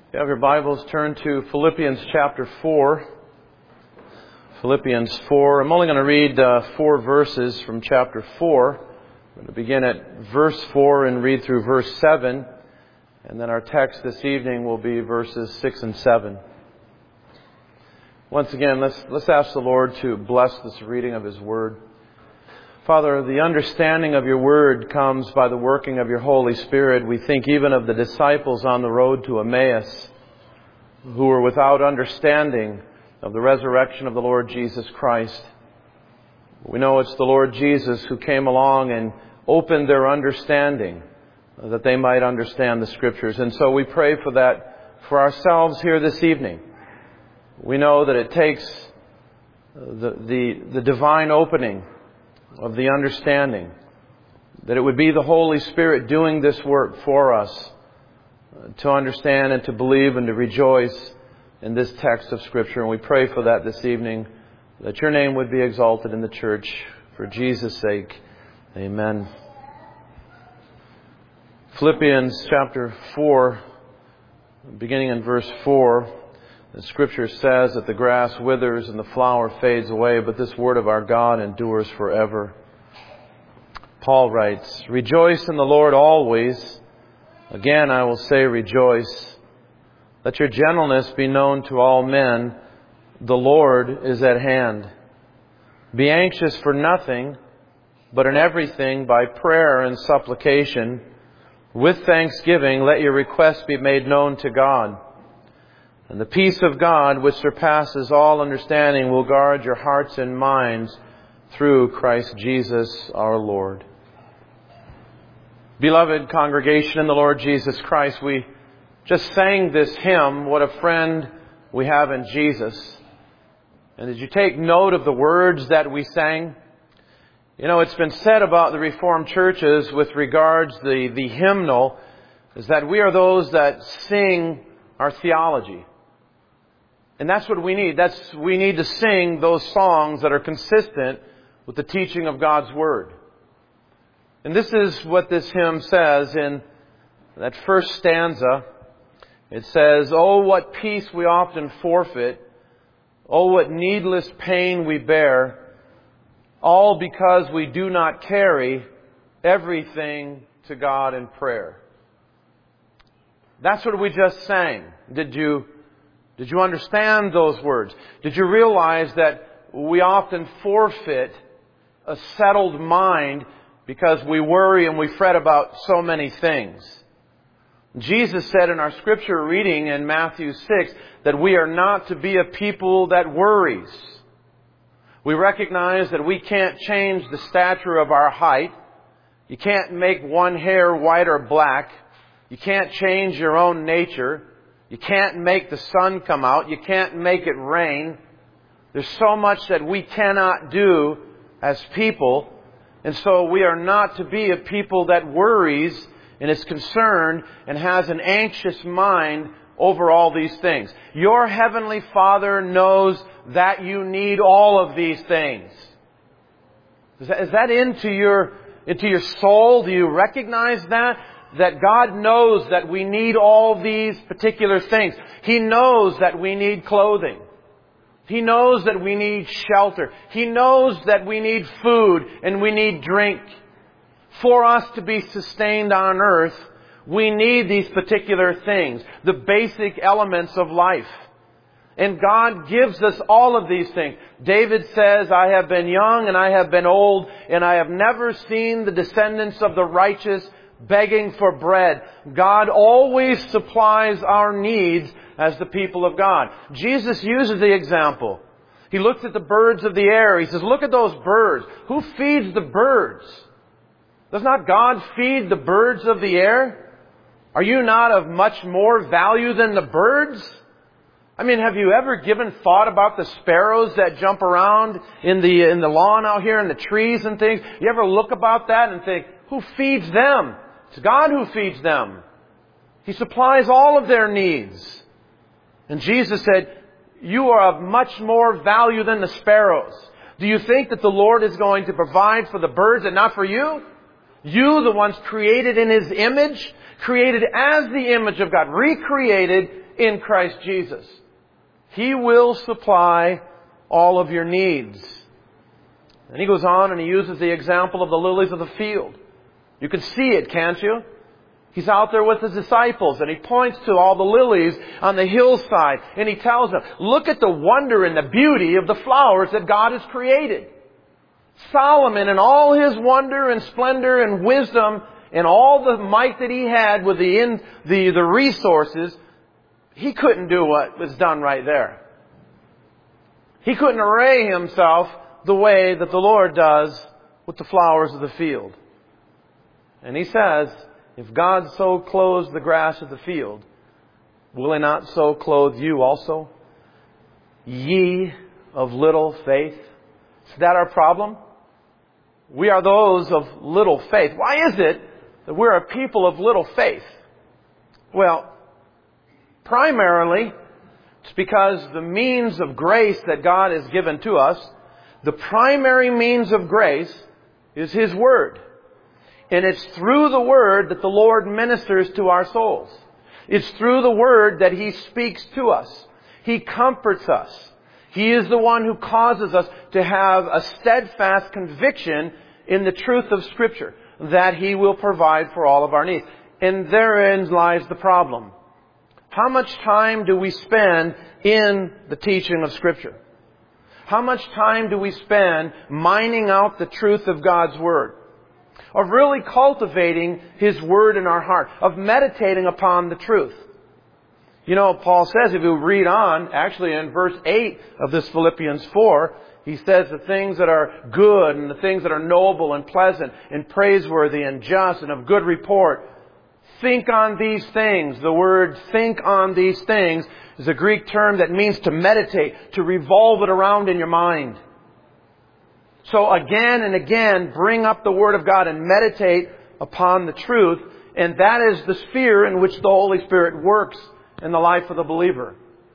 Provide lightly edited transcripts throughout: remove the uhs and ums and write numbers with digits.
If you have your Bibles, turn to Philippians chapter 4. Philippians 4. I'm only going to read 4 verses from chapter 4. I'm going to begin at verse 4 and read through verse 7. And then our text this evening will be verses 6 and 7. Once again, let's ask the Lord to bless this reading of His Word. Father, the understanding of your Word comes by the working of your Holy Spirit. We think even of the disciples on the road to Emmaus who were without understanding of the resurrection of the Lord Jesus Christ. We know it's the Lord Jesus who came along and opened their understanding that they might understand the Scriptures. And so we pray for that for ourselves here this evening. We know that it takes the divine opening of the understanding, that it would be the Holy Spirit doing this work for us to understand and to believe and to rejoice in this text of Scripture. And we pray for that this evening, that your name would be exalted in the church for Jesus' sake. Amen. Philippians chapter 4, beginning in verse 4, the Scripture says that the grass withers and the flower fades away, but this word of our God endures forever. Paul writes, "Rejoice in the Lord always. Again, I will say rejoice. Let your gentleness be known to all men. The Lord is at hand. Be anxious for nothing, but in everything by prayer and supplication, with thanksgiving, let your requests be made known to God. And the peace of God, which surpasses all understanding, will guard your hearts and minds through Christ Jesus our Lord." Beloved congregation in the Lord Jesus Christ, we just sang this hymn, "What a Friend We Have in Jesus." And did you take note of the words that we sang? You know, it's been said about the Reformed churches with regards to the hymnal, is that we are those that sing our theology. And that's what we need. We need to sing those songs that are consistent with the teaching of God's Word. And this is what this hymn says in that first stanza. It says, "Oh, what peace we often forfeit. Oh, what needless pain we bear. All because we do not carry everything to God in prayer." That's what we just sang. Did you understand those words? Did you realize that we often forfeit a settled mind because we worry and we fret about so many things? Jesus said in our scripture reading in Matthew 6 that we are not to be a people that worries. We recognize that we can't change the stature of our height. You can't make one hair white or black. You can't change your own nature. You can't make the sun come out. You can't make it rain. There's so much that we cannot do as people. And so we are not to be a people that worries and is concerned and has an anxious mind over all these things. Your Heavenly Father knows that you need all of these things. Is that into your soul? Do you recognize that? That God knows that we need all these particular things. He knows that we need clothing. He knows that we need shelter. He knows that we need food and we need drink. For us to be sustained on earth, we need these particular things, the basic elements of life. And God gives us all of these things. David says, "I have been young and I have been old, and I have never seen the descendants of the righteous begging for bread." God always supplies our needs as the people of God. Jesus uses the example. He looks at the birds of the air. He says, "Look at those birds. Who feeds the birds? Does not God feed the birds of the air? Are you not of much more value than the birds?" I mean, have you ever given thought about the sparrows that jump around in the lawn out here, in the trees and things? You ever look about that and think, who feeds them? It's God who feeds them. He supplies all of their needs. And Jesus said, "You are of much more value than the sparrows." Do you think that the Lord is going to provide for the birds and not for you? You, the ones created in His image, created as the image of God, recreated in Christ Jesus. He will supply all of your needs. And he goes on and he uses the example of the lilies of the field. You can see it, can't you? He's out there with his disciples and he points to all the lilies on the hillside and he tells them, look at the wonder and the beauty of the flowers that God has created. Solomon in all his wonder and splendor and wisdom and all the might that he had with the resources, he couldn't do what was done right there. He couldn't array himself the way that the Lord does with the flowers of the field. And he says, if God so clothes the grass of the field, will he not so clothe you also? Ye of little faith. Is that our problem? We are those of little faith. Why is it that we're a people of little faith? Well, primarily, it's because the means of grace that God has given to us, the primary means of grace is His Word. And it's through the Word that the Lord ministers to our souls. It's through the Word that He speaks to us. He comforts us. He is the one who causes us to have a steadfast conviction in the truth of Scripture, that He will provide for all of our needs. And therein lies the problem. How much time do we spend in the teaching of Scripture? How much time do we spend mining out the truth of God's Word? Of really cultivating His Word in our heart. Of meditating upon the truth. You know, Paul says, if you read on, actually in verse 8 of this Philippians 4, he says the things that are good and the things that are noble and pleasant and praiseworthy and just and of good report. Think on these things. The word think on these things is a Greek term that means to meditate, to revolve it around in your mind. So again and again, bring up the Word of God and meditate upon the truth. And that is the sphere in which the Holy Spirit works in the life of the believer.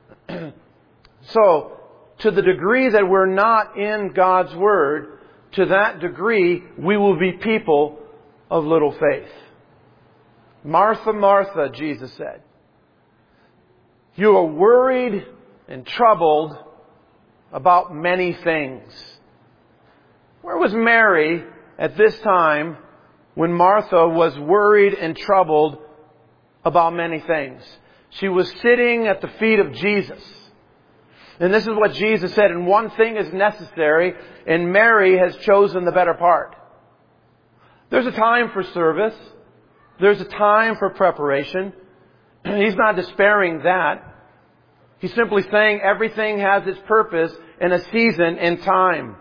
So, to the degree that we're not in God's Word, to that degree we will be people of little faith. Martha, Martha, Jesus said, you are worried and troubled about many things. Where was Mary at this time when Martha was worried and troubled about many things? She was sitting at the feet of Jesus. And this is what Jesus said, and one thing is necessary, and Mary has chosen the better part. There's a time for service. There's a time for preparation. He's not despairing that. He's simply saying everything has its purpose in a season and time.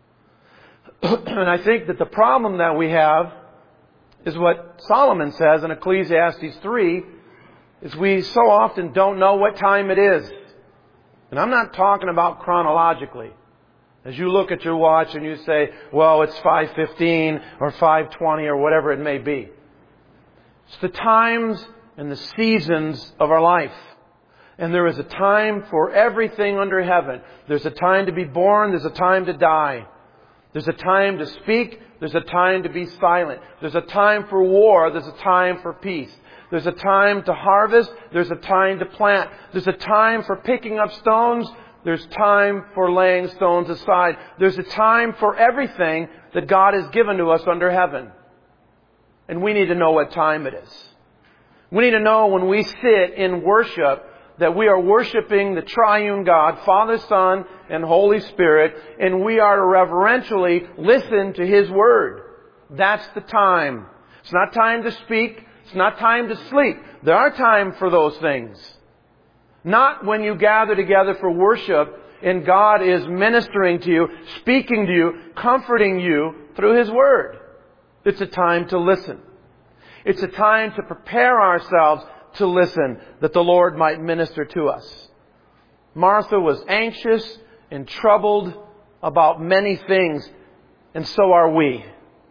And I think that the problem that we have is what Solomon says in Ecclesiastes 3, is we so often don't know what time it is. And I'm not talking about chronologically. As you look at your watch and you say, well, it's 5:15 or 5:20 or whatever it may be. It's the times and the seasons of our life. And there is a time for everything under heaven. There's a time to be born. There's a time to die. There's a time to speak. There's a time to be silent. There's a time for war. There's a time for peace. There's a time to harvest. There's a time to plant. There's a time for picking up stones. There's time for laying stones aside. There's a time for everything that God has given to us under heaven. And we need to know what time it is. We need to know when we sit in worship that we are worshiping the triune God, Father, Son, and Holy Spirit, and we are to reverentially listen to His Word. That's the time. It's not time to speak. It's not time to sleep. There are time for those things. Not when you gather together for worship and God is ministering to you, speaking to you, comforting you through His Word. It's a time to listen. It's a time to prepare ourselves to listen, that the Lord might minister to us. Martha was anxious and troubled about many things, and so are we.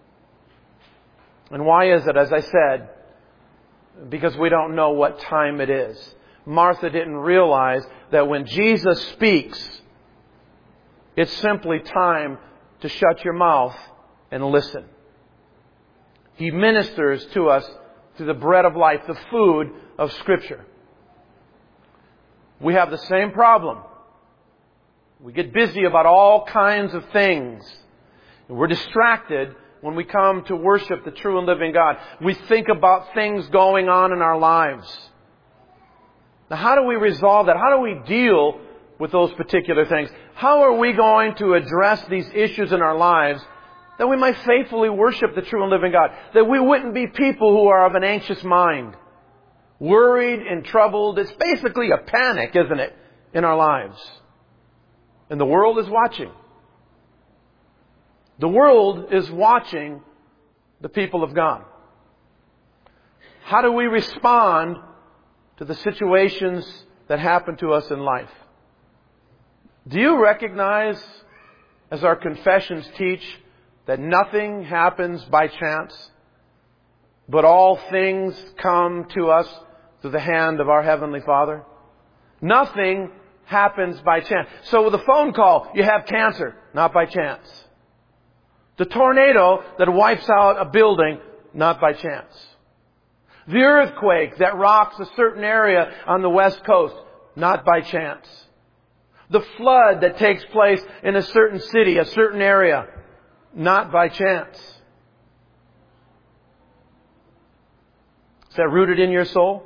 And why is it? As I said, because we don't know what time it is. Martha didn't realize that when Jesus speaks, it's simply time to shut your mouth and listen. He ministers to us through the bread of life, the food of Scripture. we have the same problem. We get busy about all kinds of things. We're distracted when we come to worship the true and living God. We think about things going on in our lives. Now, how do we resolve that? How do we deal with those particular things? How are we going to address these issues in our lives that we might faithfully worship the true and living God? That we wouldn't be people who are of an anxious mind, worried and troubled. It's basically a panic, isn't it, in our lives? And the world is watching. The world is watching the people of God. How do we respond to the situations that happen to us in life? Do you recognize, as our confessions teach, that nothing happens by chance, but all things come to us through the hand of our Heavenly Father? Nothing happens by chance. So with a phone call, you have cancer, not by chance. The tornado that wipes out a building, not by chance. The earthquake that rocks a certain area on the West Coast, not by chance. The flood that takes place in a certain city, a certain area, not by chance. Is that rooted in your soul?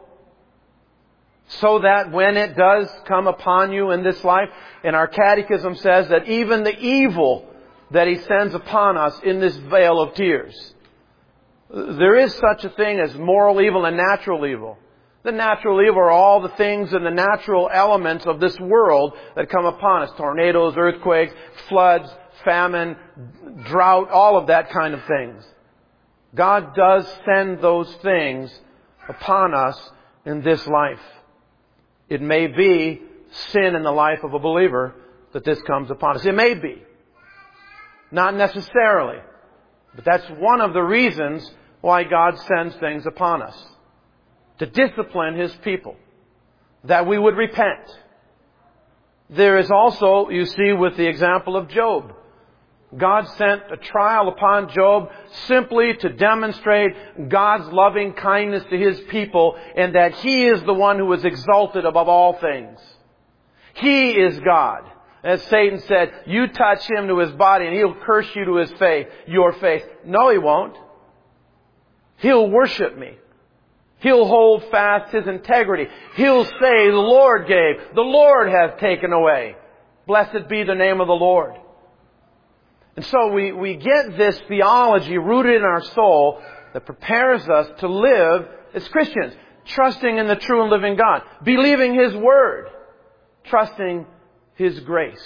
So that when it does come upon you in this life, and our catechism says that even the evil that He sends upon us in this vale of tears, there is such a thing as moral evil and natural evil. The natural evil are all the things and the natural elements of this world that come upon us. Tornadoes, earthquakes, floods, famine, drought, all of that kind of things. God does send those things upon us in this life. It may be sin in the life of a believer that this comes upon us. It may be. Not necessarily. But that's one of the reasons why God sends things upon us. To discipline His people. That we would repent. There is also, you see, with the example of Job. God sent a trial upon Job simply to demonstrate God's loving kindness to His people and that He is the one who is exalted above all things. He is God. As Satan said, you touch Him to His body and He'll curse you to His face, your face. No, He won't. He'll worship me. He'll hold fast His integrity. He'll say, the Lord gave, the Lord has taken away. Blessed be the name of the Lord. And so we get this theology rooted in our soul that prepares us to live as Christians, trusting in the true and living God, believing His Word, trusting His grace.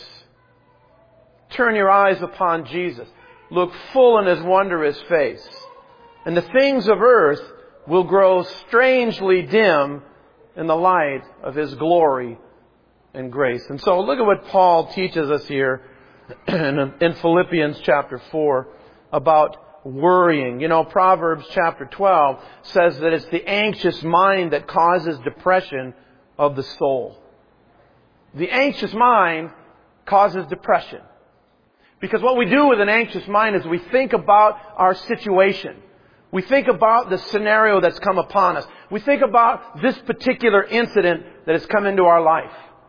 Turn your eyes upon Jesus. Look full in His wondrous face. And the things of earth will grow strangely dim in the light of His glory and grace. And so look at what Paul teaches us here in Philippians chapter 4 about worrying. You know, Proverbs chapter 12 says that it's the anxious mind that causes depression of the soul. The anxious mind causes depression. Because what we do with an anxious mind is we think about our situation. We think about the scenario that's come upon us. We think about this particular incident that has come into our life.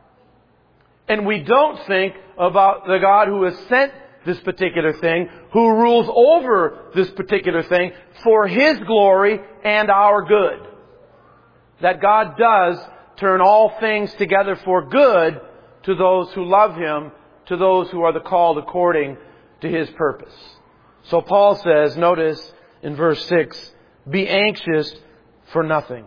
And we don't think about the God who has sent this particular thing, who rules over this particular thing for His glory and our good. That God does turn all things together for good to those who love Him, to those who are the called according to His purpose. So Paul says, notice in verse 6, be anxious for nothing.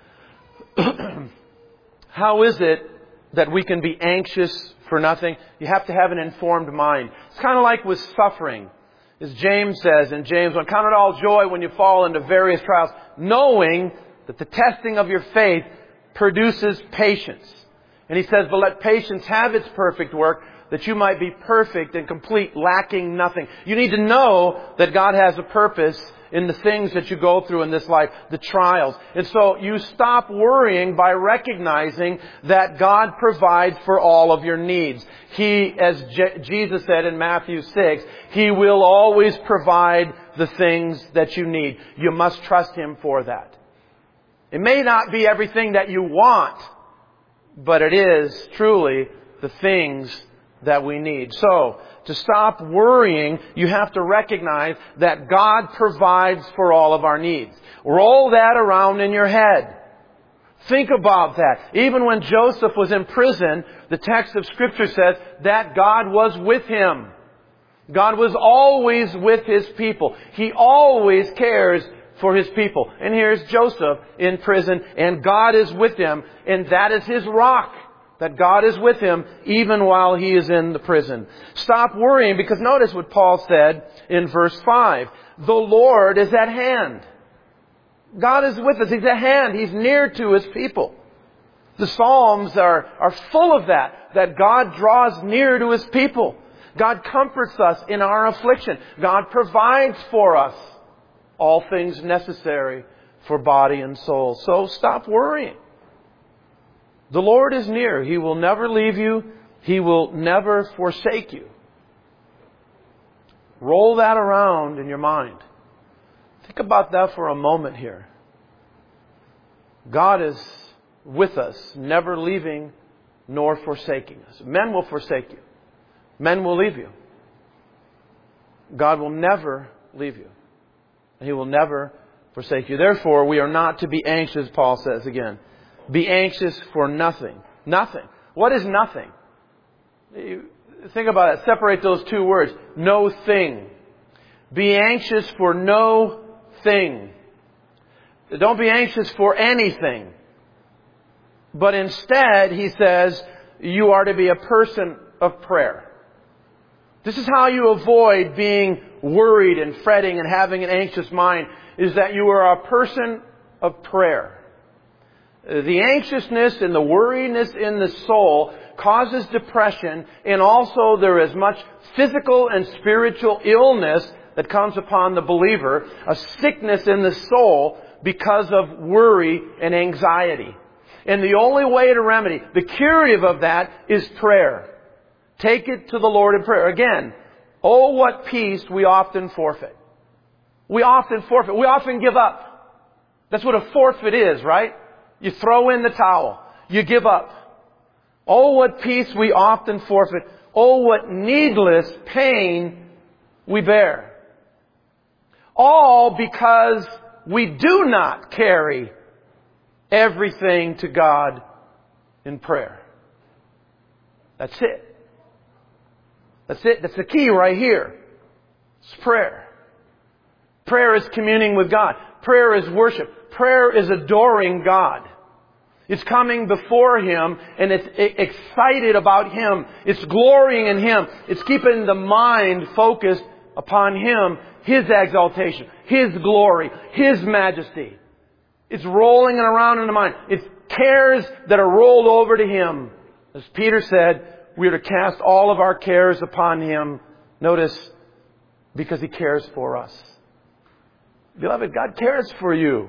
How is it that we can be anxious for nothing? You have to have an informed mind. It's kind of like with suffering. As James says in James 1, count it all joy when you fall into various trials, knowing that the testing of your faith produces patience. And he says, but let patience have its perfect work, that you might be perfect and complete, lacking nothing. You need to know that God has a purpose in the things that you go through in this life, the trials. And so you stop worrying by recognizing that God provides for all of your needs. He, as Jesus said in Matthew 6, He will always provide the things that you need. You must trust Him for that. It may not be everything that you want, but it is truly the things that we need. So, to stop worrying, you have to recognize that God provides for all of our needs. Roll that around in your head. Think about that. Even when Joseph was in prison, the text of Scripture says that God was with him. God was always with His people. He always cares for His people. And here's Joseph in prison, and God is with him, and that is his rock. That God is with him even while he is in the prison. Stop worrying, because notice what Paul said in verse 5. The Lord is at hand. God is with us. He's at hand. He's near to His people. The Psalms are full of that God draws near to His people. God comforts us in our affliction. God provides for us all things necessary for body and soul. So stop worrying. The Lord is near. He will never leave you. He will never forsake you. Roll that around in your mind. Think about that for a moment here. God is with us, never leaving nor forsaking us. Men will forsake you. Men will leave you. God will never leave you. And He will never forsake you. Therefore, we are not to be anxious, Paul says again. Be anxious for nothing. Nothing. What is nothing? Think about it. Separate those two words. No thing. Be anxious for no thing. Don't be anxious for anything. But instead, he says, you are to be a person of prayer. This is how you avoid being worried and fretting and having an anxious mind, is that you are a person of prayer. The anxiousness and the worriness in the soul causes depression, and also there is much physical and spiritual illness that comes upon the believer, a sickness in the soul because of worry and anxiety. And the only way to remedy, the curative of that, is prayer. Take it to the Lord in prayer. Again, oh, what peace we often forfeit. We often forfeit. We often give up. That's what a forfeit is, right? You throw in the towel. You give up. Oh, what peace we often forfeit. Oh, what needless pain we bear. All because we do not carry everything to God in prayer. That's it. That's it. That's the key right here. It's prayer. Prayer is communing with God. Prayer is worship. Prayer is adoring God. It's coming before Him, and it's excited about Him. It's glorying in Him. It's keeping the mind focused upon Him, His exaltation, His glory, His majesty. It's rolling around in the mind. It's cares that are rolled over to Him. As Peter said, we are to cast all of our cares upon Him. Notice, because He cares for us. Beloved, God cares for you.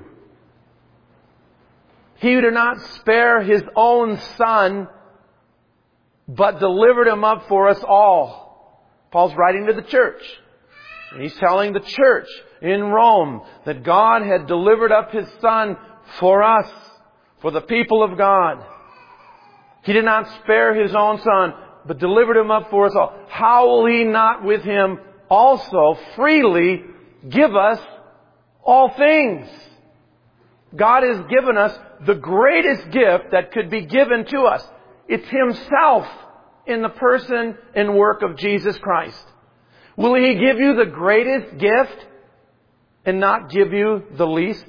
He who did not spare His own Son, but delivered Him up for us all. Paul's writing to the church. And he's telling the church in Rome that God had delivered up His Son for us, for the people of God. He did not spare His own Son, but delivered Him up for us all. How will He not with Him also freely give us all things? God has given us the greatest gift that could be given to us. It's Himself in the person and work of Jesus Christ. Will He give you the greatest gift and not give you the least?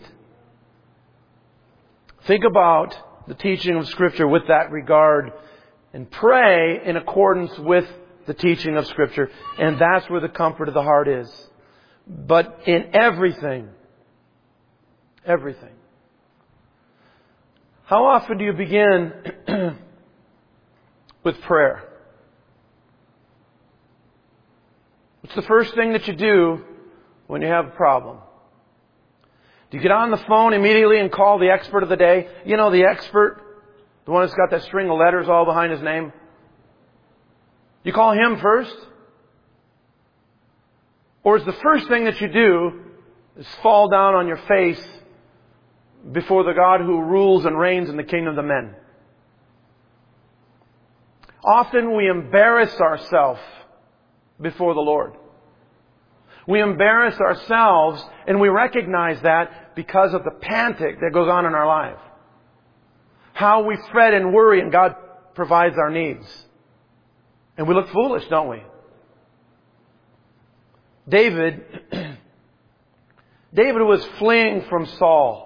Think about the teaching of Scripture with that regard and pray in accordance with the teaching of Scripture. And that's where the comfort of the heart is. But in everything, how often do you begin with prayer? What's the first thing that you do when you have a problem? Do you get on the phone immediately and call the expert of the day? You know, the expert, the one that's got that string of letters all behind his name. You call him first? Or is the first thing that you do is fall down on your face before the God who rules and reigns in the kingdom of the men? Often we embarrass ourselves before the Lord. We embarrass ourselves, and we recognize that because of the panic that goes on in our life. How we fret and worry, and God provides our needs. And we look foolish, don't we? David was fleeing from Saul.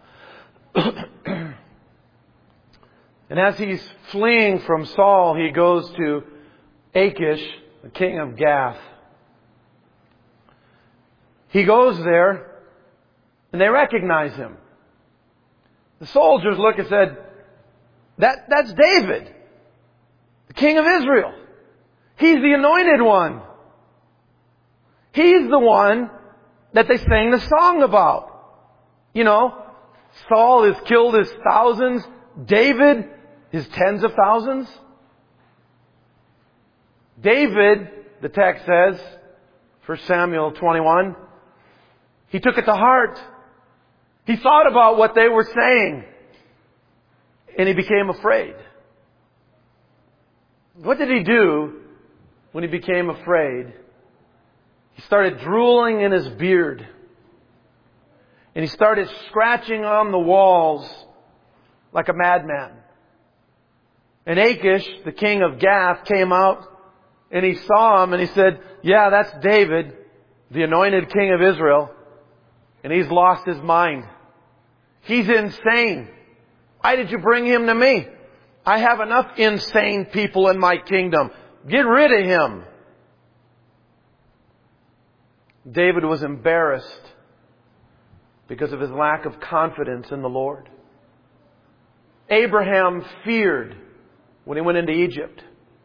And as he's fleeing from Saul, he goes to Achish, the king of Gath. He goes there, and they recognize him. The soldiers look and said, that's David, the king of Israel. He's the anointed one. He's the one that they sang the song about. You know, Saul has killed his thousands. David, his tens of thousands. David, the text says, 1 Samuel 21, he took it to heart. He thought about what they were saying. And he became afraid. What did he do when he became afraid? He started drooling in his beard. And he started scratching on the walls like a madman. And Achish, the king of Gath, came out and he saw him and he said, yeah, that's David, the anointed king of Israel. And he's lost his mind. He's insane. Why did you bring him to me? I have enough insane people in my kingdom. Get rid of him. David was embarrassed because of his lack of confidence in the Lord. Abraham feared when he went into Egypt.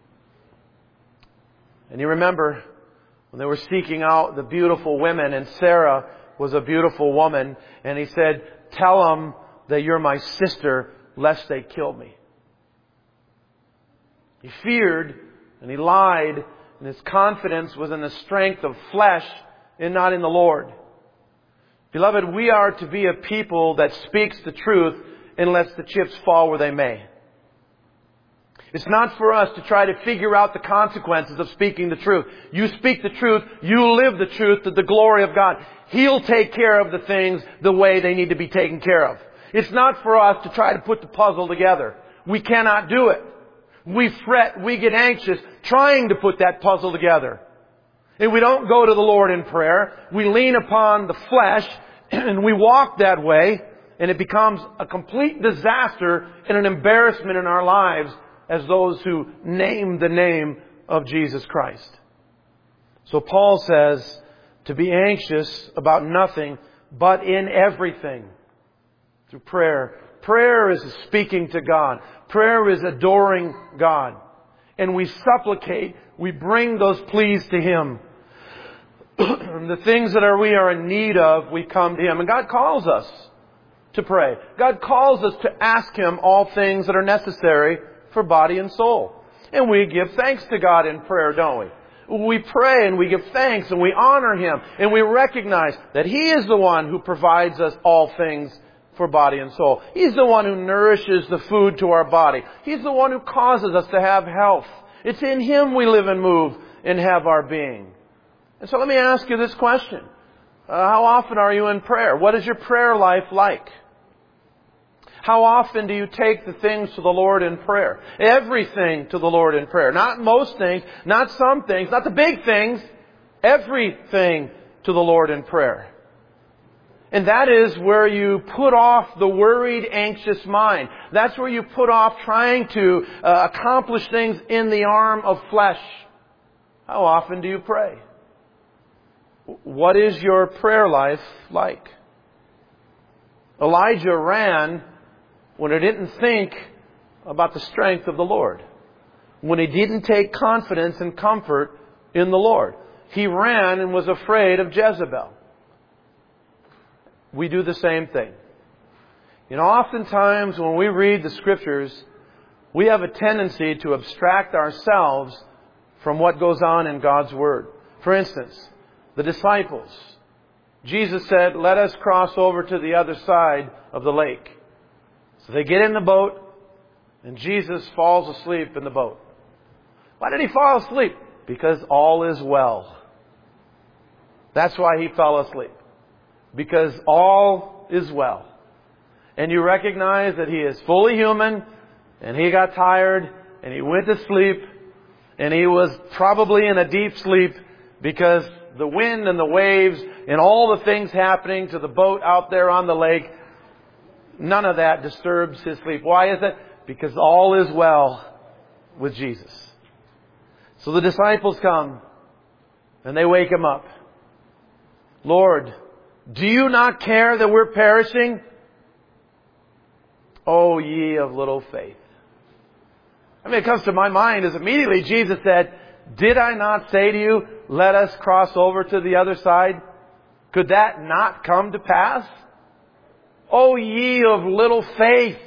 And you remember when they were seeking out the beautiful women, and Sarah was a beautiful woman, and he said, tell them that you're my sister, lest they kill me. He feared and he lied, and his confidence was in the strength of flesh and not in the Lord. Beloved, we are to be a people that speaks the truth and lets the chips fall where they may. It's not for us to try to figure out the consequences of speaking the truth. You speak the truth, you live the truth to the glory of God. He'll take care of the things the way they need to be taken care of. It's not for us to try to put the puzzle together. We cannot do it. We fret, we get anxious trying to put that puzzle together. And we don't go to the Lord in prayer. We lean upon the flesh and we walk that way, and it becomes a complete disaster and an embarrassment in our lives as those who name the name of Jesus Christ. So Paul says to be anxious about nothing, but in everything through prayer. Prayer is speaking to God. Prayer is adoring God. And we supplicate, we bring those pleas to Him. The things that we are in need of, we come to Him. And God calls us to pray. God calls us to ask Him all things that are necessary for body and soul. And we give thanks to God in prayer, don't we? We pray and we give thanks and we honor Him. And we recognize that He is the one who provides us all things for body and soul. He's the one who nourishes the food to our body. He's the one who causes us to have health. It's in Him we live and move and have our being. And so let me ask you this question. How often are you in prayer? What is your prayer life like? How often do you take the things to the Lord in prayer? Everything to the Lord in prayer. Not most things, not some things, not the big things. Everything to the Lord in prayer. And that is where you put off the worried, anxious mind. That's where you put off trying to accomplish things in the arm of flesh. How often do you pray? What is your prayer life like? Elijah ran when he didn't think about the strength of the Lord. When he didn't take confidence and comfort in the Lord. He ran and was afraid of Jezebel. We do the same thing. You know, oftentimes when we read the Scriptures, we have a tendency to abstract ourselves from what goes on in God's Word. For instance, the disciples. Jesus said, let us cross over to the other side of the lake. So they get in the boat, and Jesus falls asleep in the boat. Why did he fall asleep? Because all is well. That's why he fell asleep. Because all is well. And you recognize that he is fully human, and he got tired, and he went to sleep, and he was probably in a deep sleep because the wind and the waves and all the things happening to the boat out there on the lake, none of that disturbs his sleep. Why is it? Because all is well with Jesus. So the disciples come and they wake him up. Lord, do you not care that we're perishing? O ye of little faith. I mean, it comes to my mind is immediately Jesus said, did I not say to you, let us cross over to the other side? Could that not come to pass? O ye of little faith.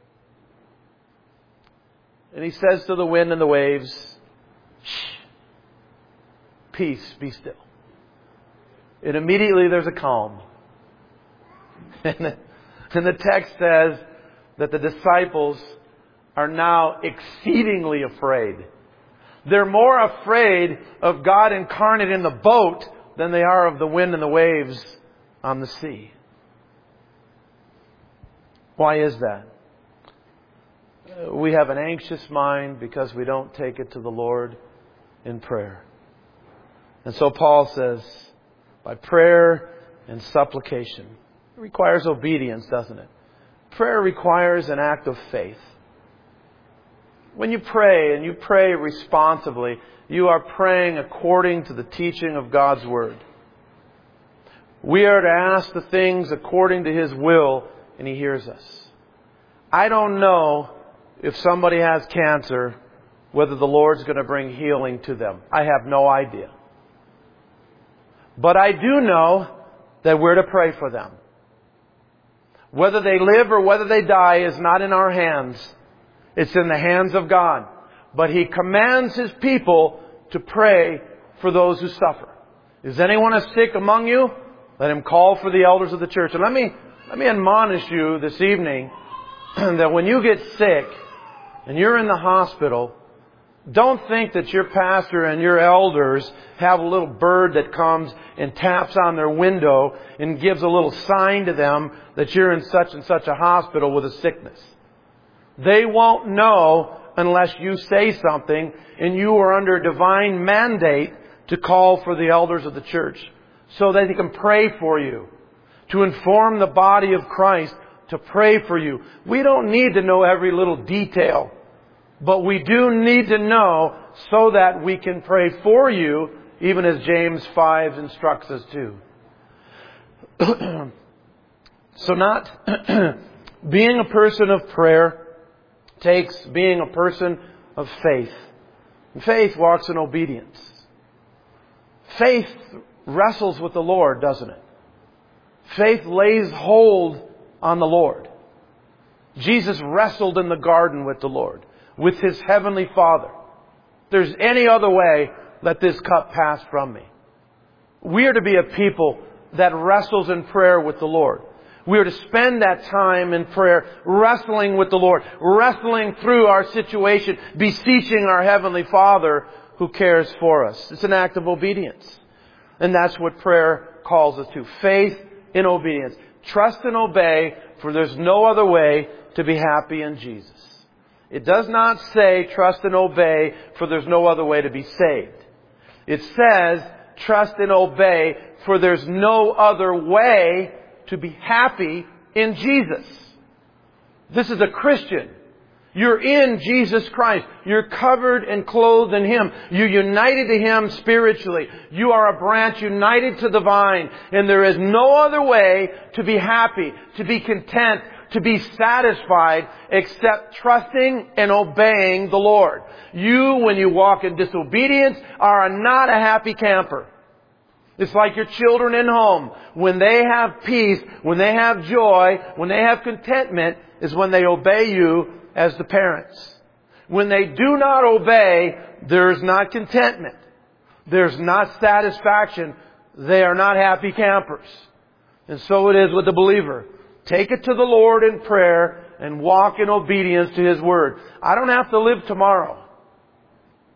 And he says to the wind and the waves, shh, peace, be still. And immediately there's a calm. And the text says that the disciples are now exceedingly afraid. They're more afraid of God incarnate in the boat than they are of the wind and the waves on the sea. Why is that? We have an anxious mind because we don't take it to the Lord in prayer. And so Paul says, by prayer and supplication. It requires obedience, doesn't it? Prayer requires an act of faith. When you pray, and you pray responsibly, you are praying according to the teaching of God's Word. We are to ask the things according to His will, and He hears us. I don't know if somebody has cancer, whether the Lord's going to bring healing to them. I have no idea. But I do know that we're to pray for them. Whether they live or whether they die is not in our hands. It's in the hands of God. But He commands His people to pray for those who suffer. Is anyone sick among you? Let him call for the elders of the church. And let me admonish you this evening that when you get sick and you're in the hospital, don't think that your pastor and your elders have a little bird that comes and taps on their window and gives a little sign to them that you're in such and such a hospital with a sickness. They won't know unless you say something, and you are under a divine mandate to call for the elders of the church so that they can pray for you, to inform the body of Christ, to pray for you. We don't need to know every little detail, but we do need to know so that we can pray for you, even as James 5 instructs us to. So not being a person of prayer takes being a person of faith. And faith walks in obedience. Faith wrestles with the Lord, doesn't it? Faith lays hold on the Lord. Jesus wrestled in the garden with the Lord, with His heavenly Father. If there's any other way, let this cup pass from me. We are to be a people that wrestles in prayer with the Lord. We are to spend that time in prayer, wrestling with the Lord, wrestling through our situation, beseeching our Heavenly Father who cares for us. It's an act of obedience. And that's what prayer calls us to. Faith in obedience. Trust and obey, for there's no other way to be happy in Jesus. It does not say trust and obey, for there's no other way to be saved. It says trust and obey, for there's no other way to be happy in Jesus. This is a Christian. You're in Jesus Christ. You're covered and clothed in Him. You're united to Him spiritually. You are a branch united to the vine. And there is no other way to be happy, to be content, to be satisfied except trusting and obeying the Lord. You, when you walk in disobedience, are not a happy camper. It's like your children in home. When they have peace, when they have joy, when they have contentment, is when they obey you as the parents. When they do not obey, there's not contentment. There's not satisfaction. They are not happy campers. And so it is with the believer. Take it to the Lord in prayer and walk in obedience to His Word. I don't have to live tomorrow.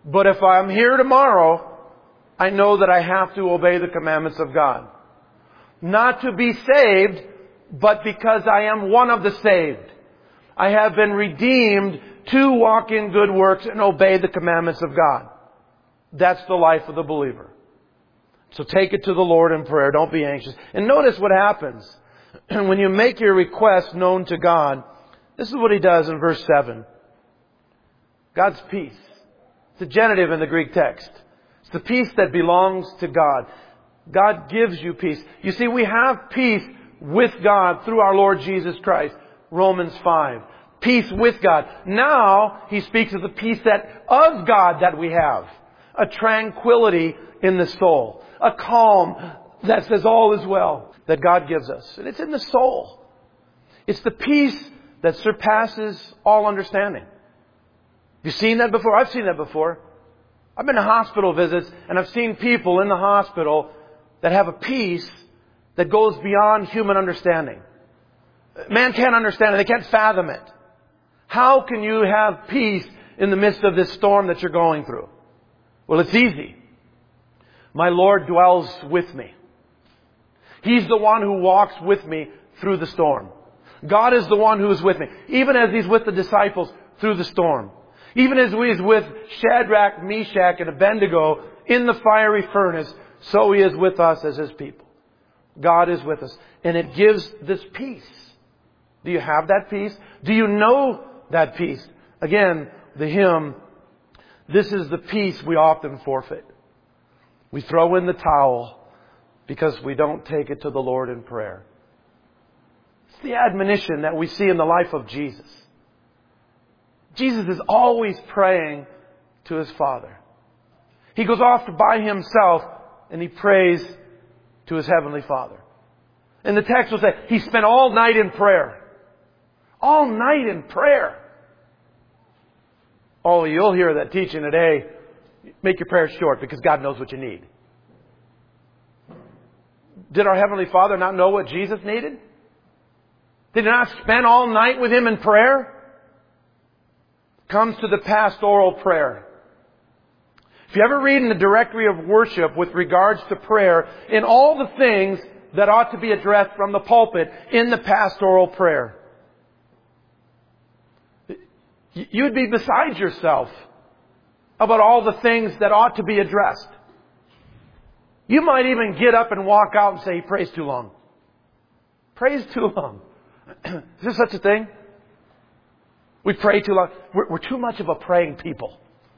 But if I'm here tomorrow, I know that I have to obey the commandments of God. Not to be saved, but because I am one of the saved. I have been redeemed to walk in good works and obey the commandments of God. That's the life of the believer. So take it to the Lord in prayer. Don't be anxious. And notice what happens. When you make your request known to God, this is what He does in verse 7. God's peace. It's a genitive in the Greek text. It's the peace that belongs to God. God gives you peace. You see, we have peace with God through our Lord Jesus Christ. Romans 5. Peace with God. Now, He speaks of the peace of God that we have. A tranquility in the soul. A calm that says all is well that God gives us. And it's in the soul. It's the peace that surpasses all understanding. Have you seen that before? I've seen that before. I've been to hospital visits and I've seen people in the hospital that have a peace that goes beyond human understanding. Man can't understand it. They can't fathom it. How can you have peace in the midst of this storm that you're going through? Well, it's easy. My Lord dwells with me. He's the one who walks with me through the storm. God is the one who is with me. Even as He's with the disciples through the storm. Even as He is with Shadrach, Meshach, and Abednego in the fiery furnace, so He is with us as His people. God is with us. And it gives this peace. Do you have that peace? Do you know that peace? Again, the hymn, this is the peace we often forfeit. We throw in the towel because we don't take it to the Lord in prayer. It's the admonition that we see in the life of Jesus. Jesus is always praying to His Father. He goes off by Himself and He prays to His Heavenly Father. And the text will say, He spent all night in prayer. All night in prayer. Oh, you'll hear that teaching today. Make your prayers short because God knows what you need. Did our Heavenly Father not know what Jesus needed? Did He not spend all night with Him in prayer? Comes to the pastoral prayer. If you ever read in the directory of worship with regards to prayer, in all the things that ought to be addressed from the pulpit in the pastoral prayer, you'd be beside yourself about all the things that ought to be addressed. You might even get up and walk out and say, He prays too long. Prays too long. Is there such a thing? We pray too long. We're too much of a praying people.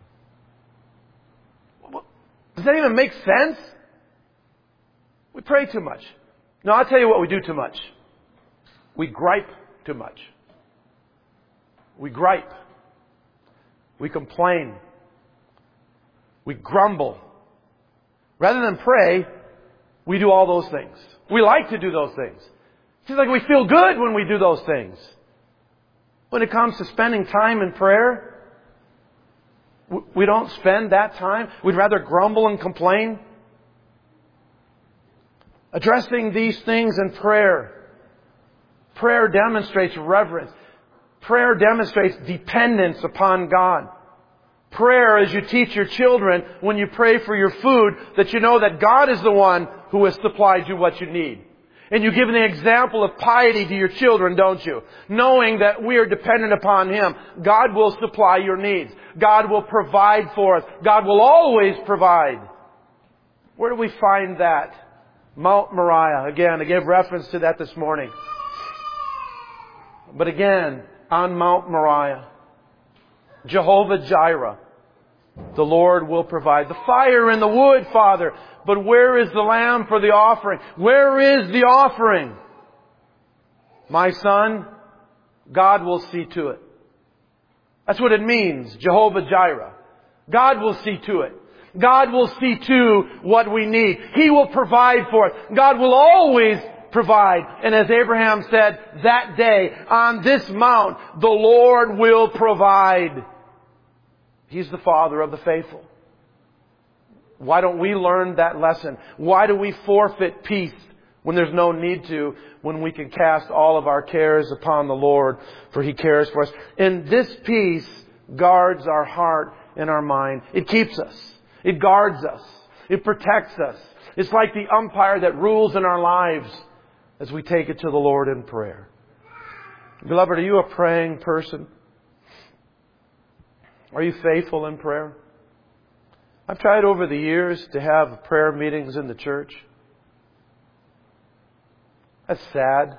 Does that even make sense? We pray too much. No, I'll tell you what we do too much. We gripe too much. We gripe. We complain. We grumble. Rather than pray, we do all those things. We like to do those things. It seems like we feel good when we do those things. When it comes to spending time in prayer, we don't spend that time. We'd rather grumble and complain. Addressing these things in prayer. Prayer demonstrates reverence. Prayer demonstrates dependence upon God. Prayer, as you teach your children when you pray for your food, that you know that God is the one who has supplied you what you need. And you give an example of piety to your children, don't you? Knowing that we are dependent upon Him. God will supply your needs. God will provide for us. God will always provide. Where do we find that? Mount Moriah. Again, I gave reference to that this morning. But again, on Mount Moriah, Jehovah Jireh, the Lord will provide. The fire and the wood, Father. But where is the lamb for the offering? Where is the offering? My son, God will see to it. That's what it means, Jehovah Jireh. God will see to it. God will see to what we need. He will provide for us. God will always provide. And as Abraham said, that day, on this mount, the Lord will provide. He's the Father of the faithful. Why don't we learn that lesson? Why do we forfeit peace when there's no need to, when we can cast all of our cares upon the Lord, for He cares for us? And this peace guards our heart in our mind. It keeps us. It guards us. It protects us. It's like the umpire that rules in our lives as we take it to the Lord in prayer. Beloved, are you a praying person? Are you faithful in prayer? I've tried over the years to have prayer meetings in the church. That's sad.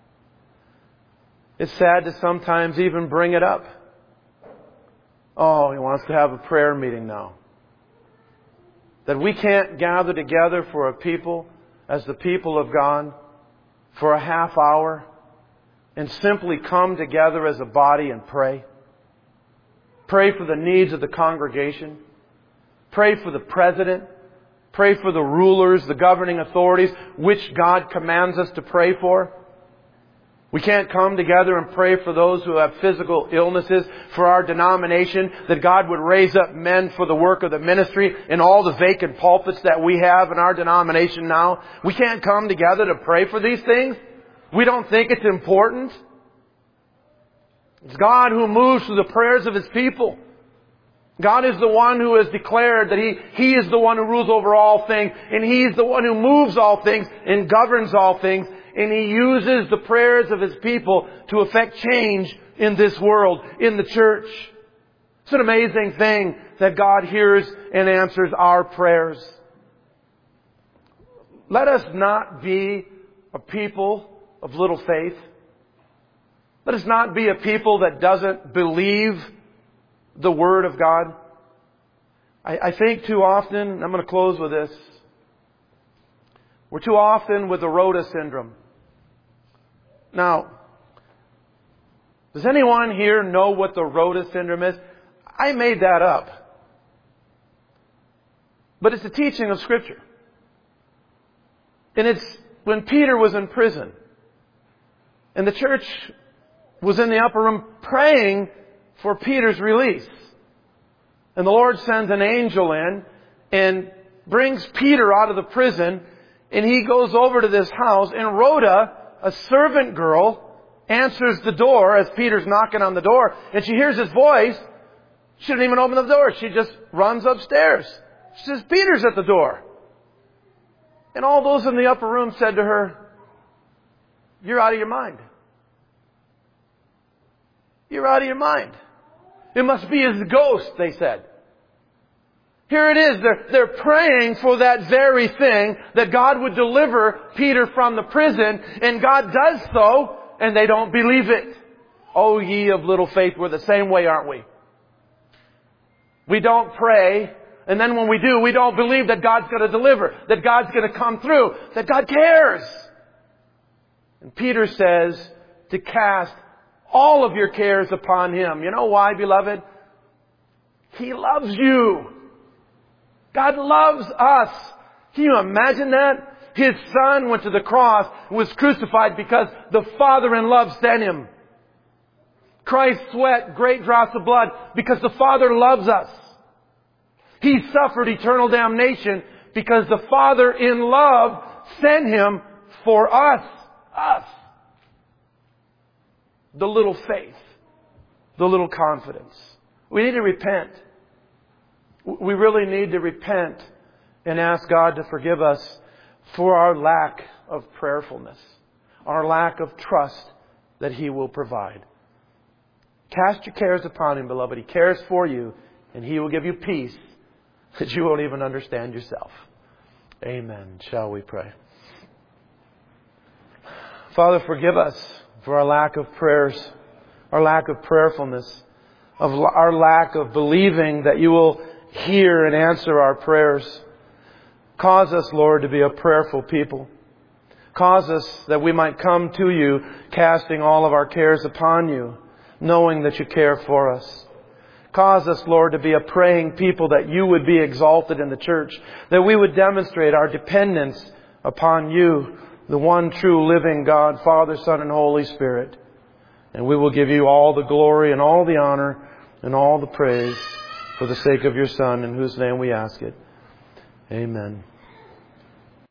It's sad to sometimes even bring it up. Oh, he wants to have a prayer meeting now. That we can't gather together for a people, as the people of God, for a half hour and simply come together as a body and pray. Pray for the needs of the congregation. Pray for the president. Pray for the rulers, the governing authorities, which God commands us to pray for. We can't come together and pray for those who have physical illnesses, for our denomination, that God would raise up men for the work of the ministry in all the vacant pulpits that we have in our denomination now. We can't come together to pray for these things. We don't think it's important. It's God who moves through the prayers of His people. God is the one who has declared that He is the one who rules over all things, and He is the one who moves all things and governs all things, and He uses the prayers of His people to effect change in this world, in the church. It's an amazing thing that God hears and answers our prayers. Let us not be a people of little faith. Let us not be a people that doesn't believe the Word of God. I think too often, I'm going to close with this. We're too often with the Rhoda syndrome. Now, does anyone here know what the Rhoda syndrome is? I made that up. But it's a teaching of Scripture. And it's when Peter was in prison. And the church was in the upper room praying for Peter's release. And the Lord sends an angel in and brings Peter out of the prison. And he goes over to this house. And Rhoda, a servant girl, answers the door as Peter's knocking on the door. And she hears his voice. She didn't even open the door. She just runs upstairs. She says, Peter's at the door. And all those in the upper room said to her, you're out of your mind. You're out of your mind. It must be his ghost, they said. Here it is. They're praying for that very thing, that God would deliver Peter from the prison. And God does so, and they don't believe it. O ye of little faith, we're the same way, aren't we? We don't pray, and then when we do, we don't believe that God's going to deliver, that God's going to come through, that God cares. And Peter says to cast all of your cares upon Him. You know why, beloved? He loves you. God loves us. Can you imagine that? His Son went to the cross and was crucified because the Father in love sent Him. Christ sweat great drops of blood because the Father loves us. He suffered eternal damnation because the Father in love sent Him for us. Us. The little faith. The little confidence. We need to repent. We really need to repent and ask God to forgive us for our lack of prayerfulness. Our lack of trust that He will provide. Cast your cares upon Him, beloved. He cares for you, and He will give you peace that you won't even understand yourself. Amen. Shall we pray? Father, forgive us for our lack of prayers, our lack of prayerfulness, of our lack of believing that You will hear and answer our prayers. Cause us, Lord, to be a prayerful people. Cause us that we might come to You, casting all of our cares upon You, knowing that You care for us. Cause us, Lord, to be a praying people, that You would be exalted in the church, that we would demonstrate our dependence upon You, the one true living God, Father, Son, and Holy Spirit. And we will give You all the glory and all the honor and all the praise for the sake of Your Son, in whose name we ask it. Amen.